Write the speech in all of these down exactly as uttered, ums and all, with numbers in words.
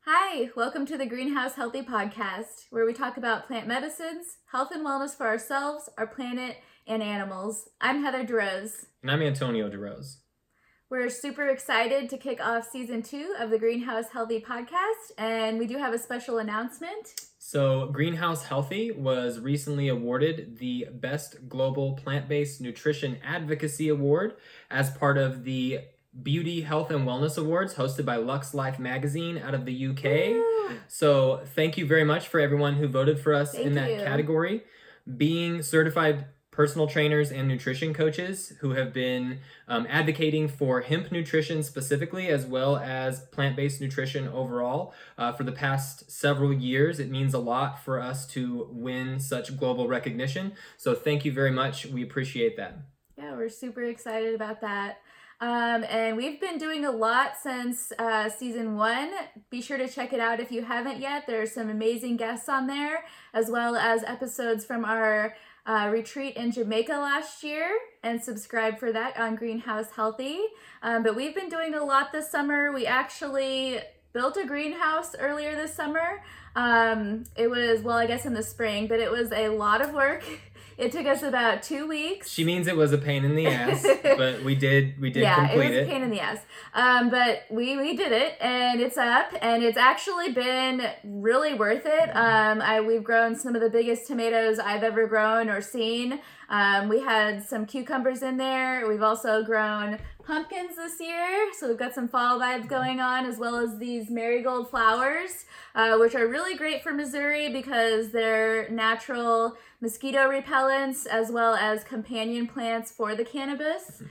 Hi, welcome to the Greenhouse Healthy Podcast, where we talk about plant medicines, health and wellness for ourselves, our planet, and animals. I'm Heather DeRose. And I'm Antonio DeRose. We're super excited to kick off season two of the Greenhouse Healthy Podcast, and we do have a special announcement. So, Greenhouse Healthy was recently awarded the Best Global Plant-Based Nutrition Advocacy Award as part of the Beauty, Health, and Wellness Awards hosted by Lux Life magazine out of the U K. Woo! So thank you very much for everyone who voted for us thank in that you. category. Being certified personal trainers and nutrition coaches who have been um, advocating for hemp nutrition specifically, as well as plant-based nutrition overall uh, for the past several years. It means a lot for us to win such global recognition. So thank you very much. We appreciate that. Yeah, we're super excited about that. Um, and we've been doing a lot since uh, season one. Be sure to check it out if you haven't yet. There are some amazing guests on there, as well as episodes from our uh, retreat in Jamaica last year, and subscribe for that on Greenhouse Healthy. Um, but we've been doing a lot this summer. We actually built a greenhouse earlier this summer. Um, it was, well, I guess in the spring, but it was a lot of work. It took us about two weeks. She means it was a pain in the ass, but we did we did yeah, complete it. Yeah, it was a pain in the ass. Um, but we, we did it, and it's up, and it's actually been really worth it. Um, I we've grown some of the biggest tomatoes I've ever grown or seen. Um, we had some cucumbers in there. We've also grown pumpkins this year, so we've got some fall vibes going on, as well as these marigold flowers, uh, which are really great for Missouri because they're natural mosquito repellents as well as companion plants for the cannabis.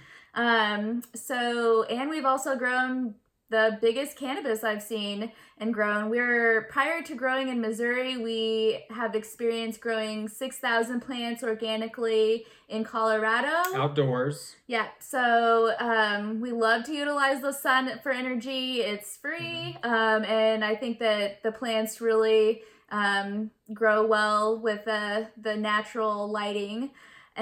Um, so, and we've also grown the biggest cannabis I've seen and grown. We're, prior to growing in Missouri, we have experience growing six thousand plants organically in Colorado. Outdoors. Yeah, so um, we love to utilize the sun for energy. It's free, mm-hmm. um, and I think that the plants really um, grow well with the, the natural lighting.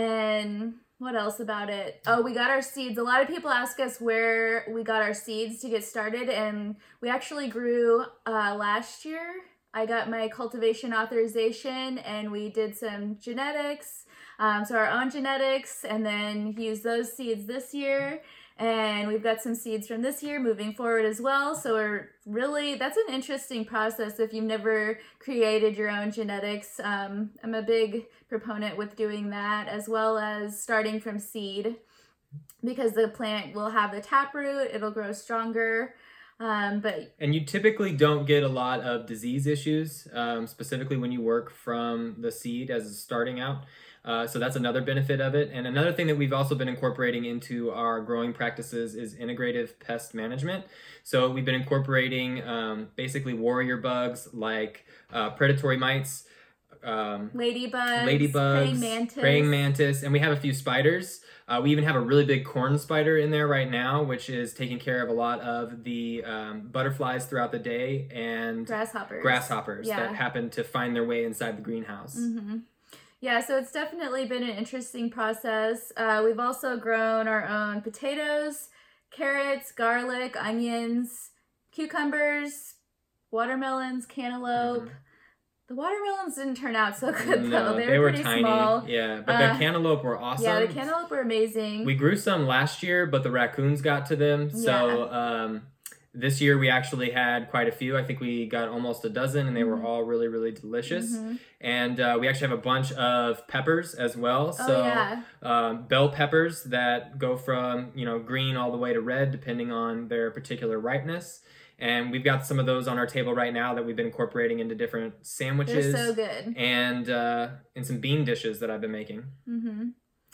And what else about it? Oh, we got our seeds. A lot of people ask us where we got our seeds to get started, and we actually grew uh, last year. I got my cultivation authorization, and we did some genetics, um, so our own genetics, and then used those seeds this year. And we've got some seeds from this year moving forward as well. So we're really, that's an interesting process if you've never created your own genetics. Um, I'm a big proponent with doing that, as well as starting from seed, because the plant will have the taproot, it'll grow stronger. Um, but and you typically don't get a lot of disease issues, um, specifically when you work from the seed as starting out. Uh, so that's another benefit of it. And another thing that we've also been incorporating into our growing practices is integrative pest management. So we've been incorporating um, basically warrior bugs like uh, predatory mites, um, ladybugs, ladybugs, praying mantis. praying mantis, and we have a few spiders. Uh, we even have a really big corn spider in there right now, which is taking care of a lot of the um, butterflies throughout the day and grasshoppers, grasshoppers yeah. that happen to find their way inside the greenhouse. Mm-hmm. Yeah, so it's definitely been an interesting process. Uh, we've also grown our own potatoes, carrots, garlic, onions, cucumbers, watermelons, cantaloupe. Mm-hmm. The watermelons didn't turn out so good, no, though. They, they were were pretty tiny. small. Yeah, but uh, the cantaloupe were awesome. Yeah, the cantaloupe were amazing. We grew some last year, but the raccoons got to them. So yeah. um, this year we actually had quite a few. I think we got almost a dozen, and they mm-hmm. were all really, really delicious. Mm-hmm. And uh, we actually have a bunch of peppers as well. Oh, so yeah. um, bell peppers that go from, you know, green all the way to red, depending on their particular ripeness. And we've got some of those on our table right now that we've been incorporating into different sandwiches. They're so good. And uh, in some bean dishes that I've been making. Mm-hmm.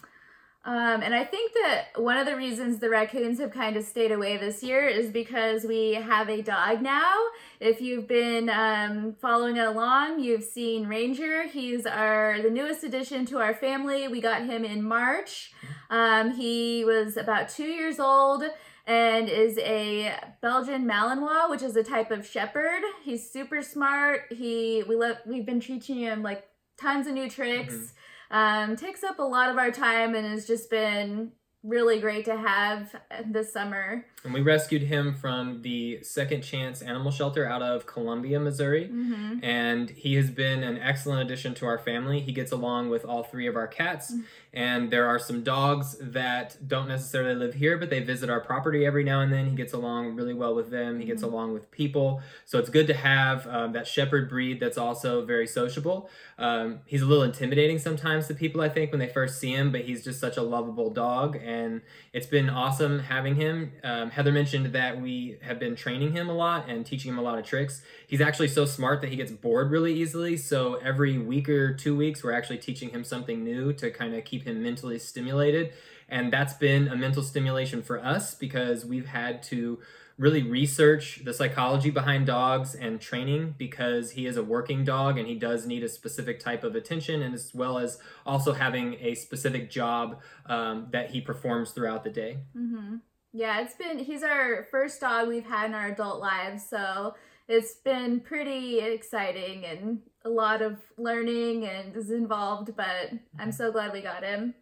Um, and I think that one of the reasons the raccoons have kind of stayed away this year is because we have a dog now. If you've been um, following along, you've seen Ranger. He's our the newest addition to our family. We got him in March. Um, he was about two years old and is a Belgian Malinois, which is a type of shepherd. He's super smart. He we love we've been teaching him like tons of new tricks. Mm-hmm. Um, takes up a lot of our time and has just been really great to have this summer. And we rescued him from the Second Chance Animal Shelter out of Columbia, Missouri. Mm-hmm. And he has been an excellent addition to our family. He gets along with all three of our cats. Mm-hmm. And there are some dogs that don't necessarily live here, but they visit our property every now and then. He gets along really well with them. He gets mm-hmm. along with people. So it's good to have um, that shepherd breed that's also very sociable. Um, he's a little intimidating sometimes to people, I think, when they first see him, but he's just such a lovable dog. And it's been awesome having him. Um, Heather mentioned that we have been training him a lot and teaching him a lot of tricks. He's actually so smart that he gets bored really easily. So every week or two weeks, we're actually teaching him something new to kind of keep him mentally stimulated. And that's been a mental stimulation for us because we've had to really research the psychology behind dogs and training because he is a working dog and he does need a specific type of attention, and as well as also having a specific job um, that he performs throughout the day. Mm-hmm. Yeah, it's been, he's our first dog we've had in our adult lives, so it's been pretty exciting and a lot of learning and is involved, but I'm so glad we got him.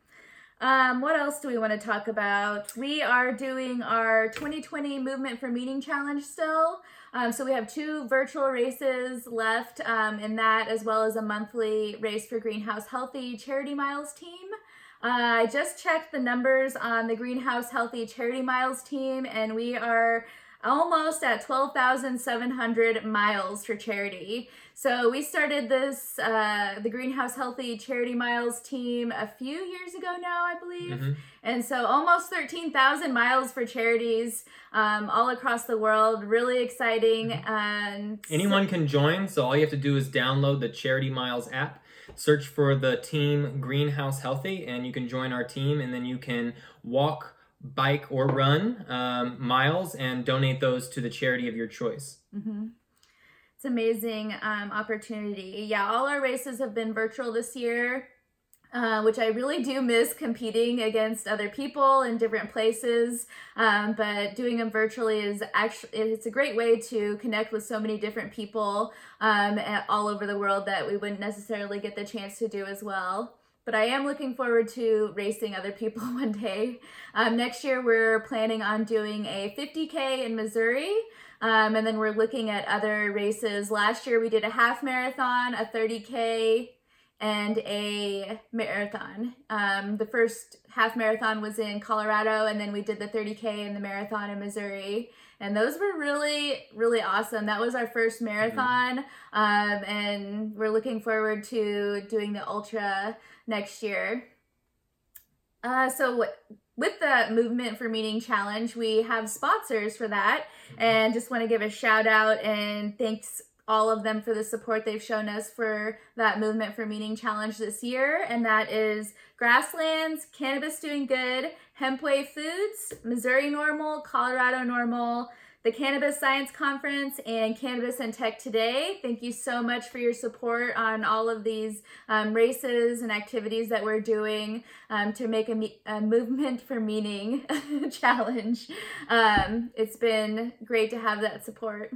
Um, what else do we want to talk about? We are doing our twenty twenty Movement for Meaning Challenge still. Um, so we have two virtual races left um, in that, as well as a monthly race for Greenhouse Healthy Charity Miles team. Uh, I just checked the numbers on the Greenhouse Healthy Charity Miles team, and we are almost at twelve thousand seven hundred miles for charity. So we started this, uh, the Greenhouse Healthy Charity Miles team a few years ago now, I believe. Mm-hmm. And so almost thirteen thousand miles for charities um, all across the world. Really exciting. Mm-hmm. And anyone can join. So all you have to do is download the Charity Miles app, search for the team Greenhouse Healthy, and you can join our team, and then you can walk, bike, or run um, miles and donate those to the charity of your choice. Mm-hmm. It's amazing um, opportunity. Yeah, all our races have been virtual this year, uh, which I really do miss competing against other people in different places. Um, but doing them virtually is actually, it's a great way to connect with so many different people um, all over the world that we wouldn't necessarily get the chance to do as well. But I am looking forward to racing other people one day. Um, next year, we're planning on doing a fifty K in Missouri. Um, and then we're looking at other races. Last year, we did a half marathon, a thirty K, and a marathon. Um, the first half marathon was in Colorado, and then we did the thirty K and the marathon in Missouri. And those were really, really awesome. That was our first marathon. Mm-hmm. Um, and we're looking forward to doing the ultra next year. Uh, so with the Movement for Meaning Challenge, we have sponsors for that. And just want to give a shout out and thanks all of them for the support they've shown us for that Movement for Meaning Challenge this year. And that is Grasslands, Cannabis Doing Good, Hempway Foods, Missouri Normal, Colorado Normal, the Cannabis Science Conference, and Cannabis and Tech Today. Thank you so much for your support on all of these um, races and activities that we're doing um, to make a, me- a Movement for Meaning challenge. Um, it's been great to have that support.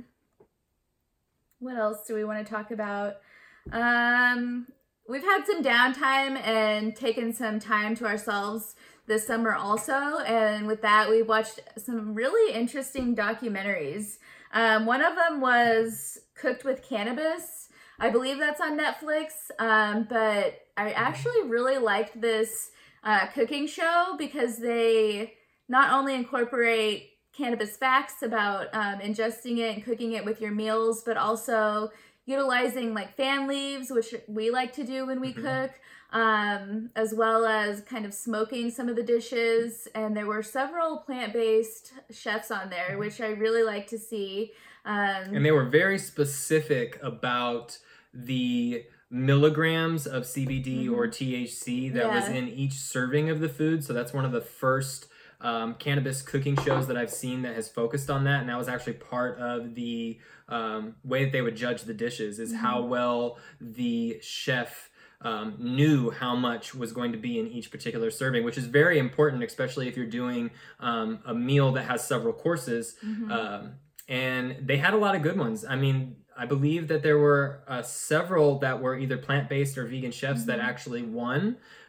What else do we want to talk about? Um, we've had some downtime and taken some time to ourselves this summer also, and with that we watched some really interesting documentaries. Um, one of them was Cooked with Cannabis. I believe that's on Netflix, um, but I actually really liked this uh, cooking show because they not only incorporate cannabis facts about um, ingesting it and cooking it with your meals, but also utilizing like fan leaves, which we like to do when we mm-hmm. cook, um, as well as kind of smoking some of the dishes. And there were several plant-based chefs on there, which I really like to see. Um, and they were very specific about the milligrams of C B D mm-hmm. or T H C that yeah. was in each serving of the food. So that's one of the first Um, cannabis cooking shows that I've seen that has focused on that, and that was actually part of the um, way that they would judge the dishes, is mm-hmm. how well the chef um, knew how much was going to be in each particular serving, which is very important, especially if you're doing um, a meal that has several courses. Mm-hmm. Um, and they had a lot of good ones. I mean, I believe that there were uh, several that were either plant-based or vegan chefs mm-hmm. that actually won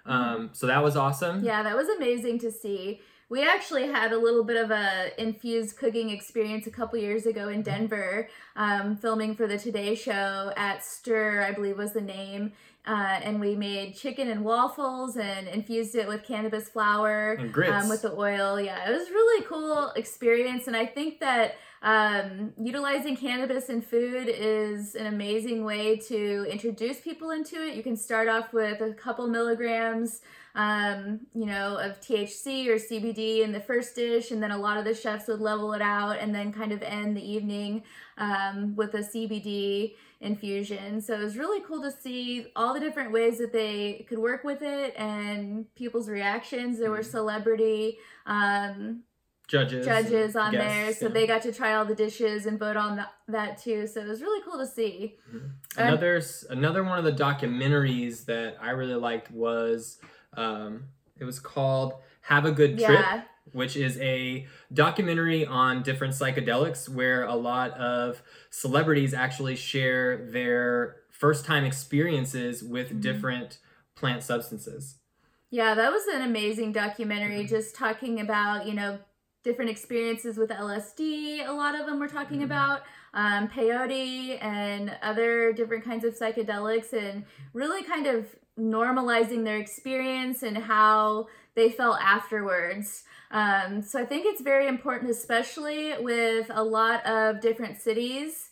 Um, so that was awesome. Yeah, that was amazing to see. We actually had a little bit of a infused cooking experience a couple years ago in Denver, um, filming for the Today Show at Stir, I believe was the name. Uh, and we made chicken and waffles and infused it with cannabis flower and grits. Um, with the oil. Yeah, it was a really cool experience. And I think that um, utilizing cannabis in food is an amazing way to introduce people into it. You can start off with a couple milligrams Um, you know, of T H C or C B D in the first dish, and then a lot of the chefs would level it out and then kind of end the evening um, with a C B D infusion. So it was really cool to see all the different ways that they could work with it and people's reactions. There were celebrity um, judges judges on guests, there, so yeah. they got to try all the dishes and vote on that, that too. So it was really cool to see. Mm-hmm. Another another one of the documentaries that I really liked was. Um, it was called Have a Good Trip, Yeah. which is a documentary on different psychedelics where a lot of celebrities actually share their first time experiences with mm-hmm. different plant substances. Yeah, that was an amazing documentary, mm-hmm. just talking about, you know, different experiences with L S D. A lot of them were talking mm-hmm. about um, peyote and other different kinds of psychedelics, and really kind of normalizing their experience and how they felt afterwards. Um, so I think it's very important, especially with a lot of different cities,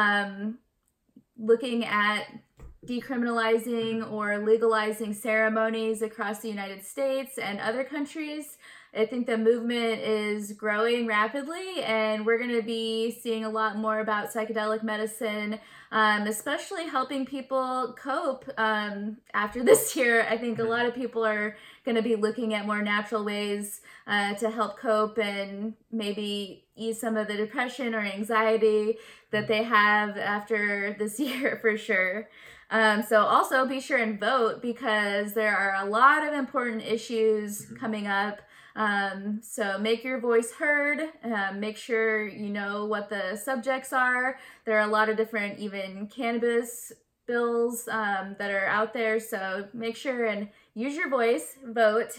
um, looking at decriminalizing or legalizing ceremonies across the United States and other countries. I think the movement is growing rapidly, and we're going to be seeing a lot more about psychedelic medicine, um, especially helping people cope um, after this year. I think a lot of people are going to be looking at more natural ways uh, to help cope and maybe ease some of the depression or anxiety that they have after this year for sure. Um, so also be sure and vote, because there are a lot of important issues mm-hmm. coming up. Um, so make your voice heard, um, make sure you know what the subjects are. There are a lot of different even cannabis bills um, that are out there, so make sure and use your voice, vote.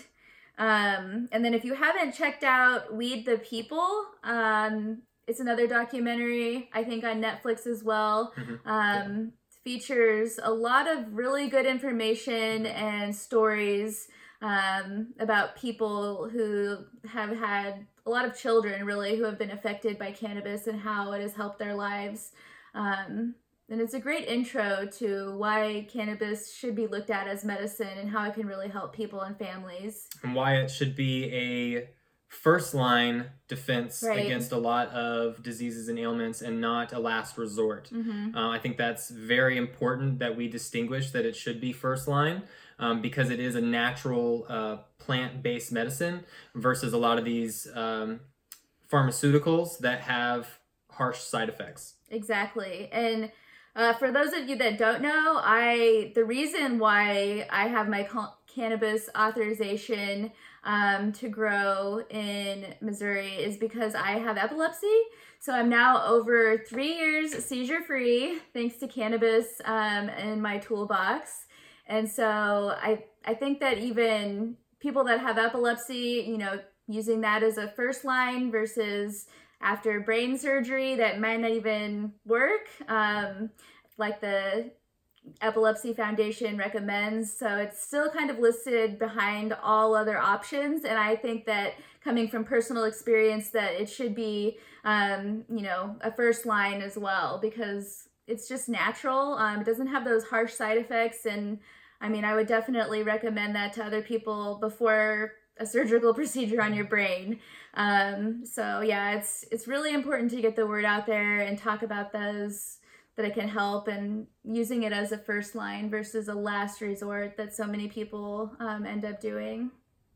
Um, and then if you haven't checked out Weed the People, um, it's another documentary, I think on Netflix as well. Mm-hmm. Um, yeah. Features a lot of really good information and stories um, about people who have had a lot of children really who have been affected by cannabis and how it has helped their lives. Um, and it's a great intro to why cannabis should be looked at as medicine and how it can really help people and families. And why it should be a first line defense right. against a lot of diseases and ailments and not a last resort. Mm-hmm. Uh, I think that's very important that we distinguish that it should be first line. Um, because it is a natural uh, plant-based medicine versus a lot of these um, pharmaceuticals that have harsh side effects. Exactly. And uh, for those of you that don't know, I the reason why I have my ca- cannabis authorization um, to grow in Missouri is because I have epilepsy. So I'm now over three years seizure-free thanks to cannabis um, in my toolbox. And so I I think that even people that have epilepsy, you know, using that as a first line versus after brain surgery that might not even work, um, like the Epilepsy Foundation recommends. So it's still kind of listed behind all other options. And I think that coming from personal experience that it should be, um, you know, a first line as well, because it's just natural. Um, it doesn't have those harsh side effects. And I mean, I would definitely recommend that to other people before a surgical procedure on your brain. Um, so yeah, it's it's really important to get the word out there and talk about those that it can help, and using it as a first line versus a last resort that so many people um, end up doing.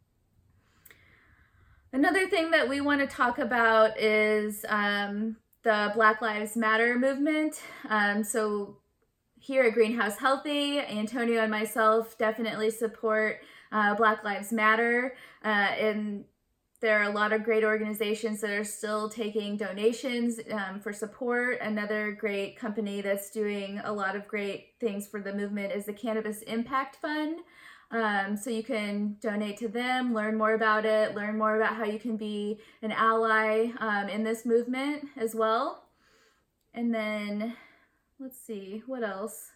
Another thing that we want to talk about is um, the Black Lives Matter movement. Um, so here at Greenhouse Healthy, Antonio and myself definitely support uh, Black Lives Matter, uh, and there are a lot of great organizations that are still taking donations um, for support. Another great company that's doing a lot of great things for the movement is the Cannabis Impact Fund. Um, so you can donate to them, learn more about it, learn more about how you can be an ally um, in this movement as well. And then, let's see, what else?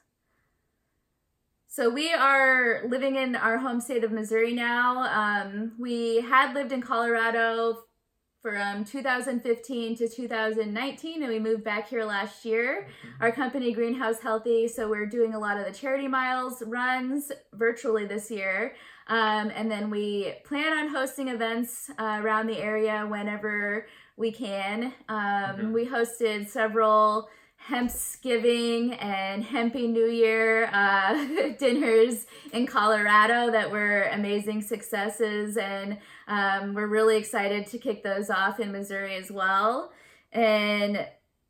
So we are living in our home state of Missouri now. Um, we had lived in Colorado from two thousand fifteen to two thousand nineteen, and we moved back here last year. Mm-hmm. Our company, Greenhouse Healthy, so we're doing a lot of the charity miles runs virtually this year. Um, and then we plan on hosting events uh, around the area whenever we can. Um, mm-hmm. We hosted several Hempsgiving and Hempy New Year uh, dinners in Colorado that were amazing successes, and um, we're really excited to kick those off in Missouri as well. And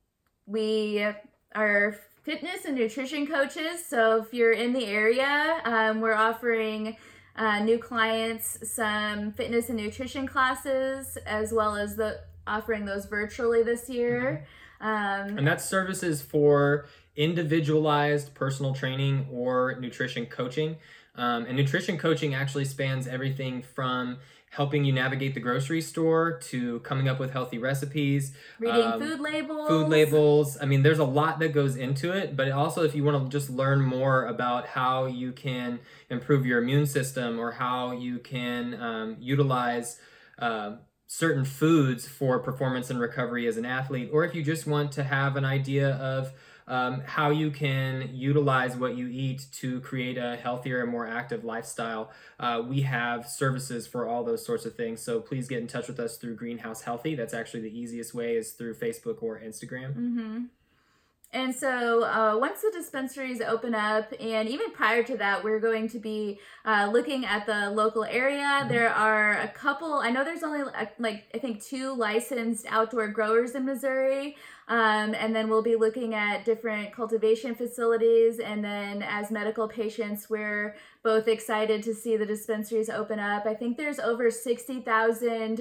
we are fitness and nutrition coaches, so if you're in the area, um, we're offering uh, new clients some fitness and nutrition classes, as well as the offering those virtually this year. Mm-hmm. Um, and that's services for individualized personal training or nutrition coaching. Um, and nutrition coaching actually spans everything from helping you navigate the grocery store to coming up with healthy recipes. Reading um, food labels. Food labels. I mean, there's a lot that goes into it, but also if you want to just learn more about how you can improve your immune system or how you can um, utilize uh, certain foods for performance and recovery as an athlete, or if you just want to have an idea of um, how you can utilize what you eat to create a healthier and more active lifestyle, uh, we have services for all those sorts of things. So please get in touch with us through Greenhouse Healthy. That's actually the easiest way, is through Facebook or Instagram. Mm-hmm. And so uh, once the dispensaries open up, and even prior to that, we're going to be uh, looking at the local area. Mm-hmm. There are a couple, I know there's only like, I think two licensed outdoor growers in Missouri. Um, and then we'll be looking at different cultivation facilities. And then as medical patients, we're both excited to see the dispensaries open up. I think there's over sixty thousand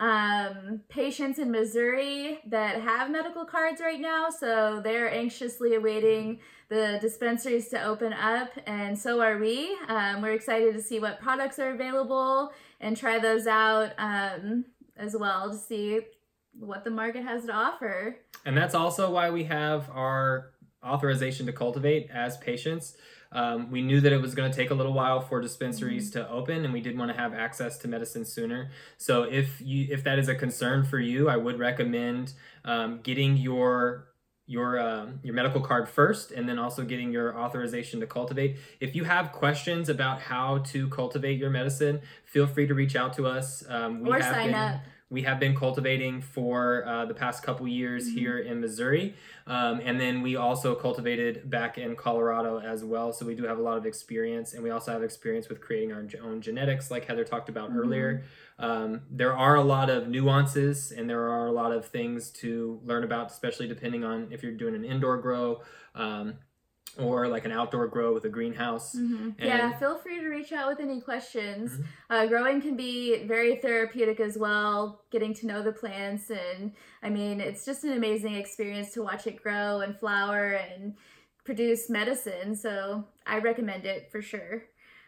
um patients in Missouri that have medical cards right now, so they're anxiously awaiting the dispensaries to open up, and so are we. Um, we're excited to see what products are available and try those out um, as well, to see what the market has to offer. And that's also why we have our authorization to cultivate as patients. Um, we knew that it was going to take a little while for dispensaries mm-hmm. to open, and we did want to have access to medicine sooner. So if you if that is a concern for you, I would recommend um, getting your your um, your medical card first, and then also getting your authorization to cultivate. If you have questions about how to cultivate your medicine, feel free to reach out to us. Um, we or have sign been, up. We have been cultivating for uh, the past couple years mm-hmm. here in Missouri. Um, and then we also cultivated back in Colorado as well. So we do have a lot of experience, and we also have experience with creating our own genetics, like Heather talked about mm-hmm. earlier. Um, there are a lot of nuances, and there are a lot of things to learn about, especially depending on if you're doing an indoor grow, um, or like an outdoor grow with a greenhouse. Mm-hmm. Yeah, feel free to reach out with any questions. Mm-hmm. Uh, growing can be very therapeutic as well, getting to know the plants. And I mean, it's just an amazing experience to watch it grow and flower and produce medicine. So I recommend it for sure.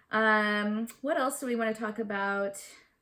Um, what else do we want to talk about?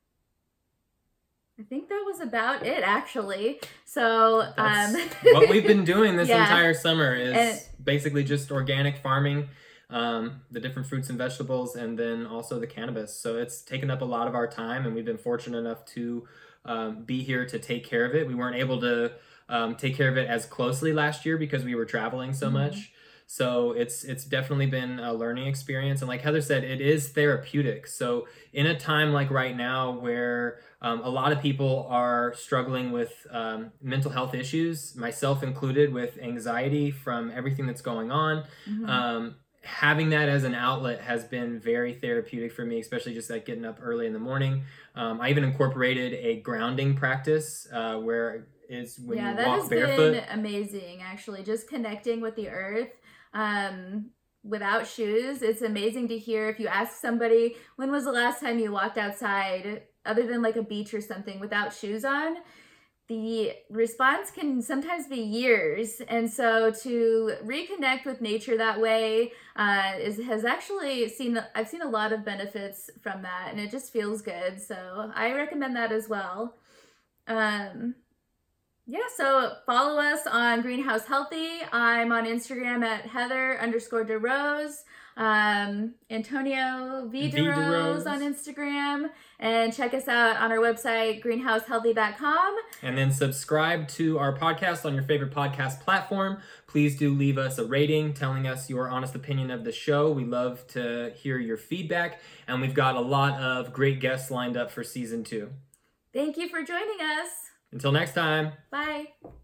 I think that was about it, actually. So um, what we've been doing this yeah. entire summer is and, basically just organic farming, um, the different fruits and vegetables, and then also the cannabis. So it's taken up a lot of our time, and we've been fortunate enough to um, be here to take care of it. We weren't able to um, take care of it as closely last year because we were traveling so mm-hmm. much. So it's it's definitely been a learning experience. And like Heather said, it is therapeutic. So in a time like right now where um, a lot of people are struggling with um, mental health issues, myself included, with anxiety from everything that's going on, mm-hmm. um, having that as an outlet has been very therapeutic for me, especially just like getting up early in the morning. Um, I even incorporated a grounding practice uh, where is when yeah, you that walk has barefoot. Been amazing, actually, just connecting with the earth. Um, without shoes. It's amazing to hear. If you ask somebody, when was the last time you walked outside other than like a beach or something without shoes on? the response can sometimes be years, and so to reconnect with nature that way uh, is has actually seen I've seen a lot of benefits from that, and it just feels good. So I recommend that as well. Um, yeah, so follow us on Greenhouse Healthy. I'm on Instagram at Heather underscore DeRose. Um, Antonio V. V. DeRose DeRose. on Instagram. And check us out on our website, greenhouse healthy dot com. And then subscribe to our podcast on your favorite podcast platform. Please do leave us a rating telling us your honest opinion of the show. We love to hear your feedback. And we've got a lot of great guests lined up for season two. Thank you for joining us. Until next time. Bye.